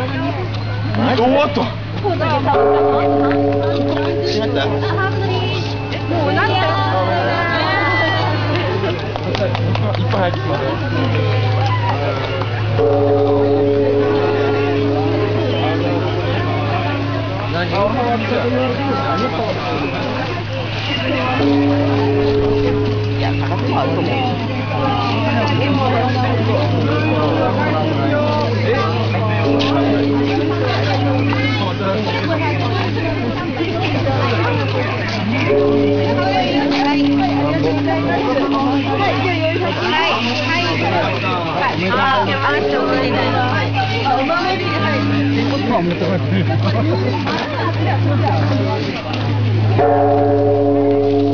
おっと。違った。いっぱい入ってきます。いや、高くもあると思う。はい。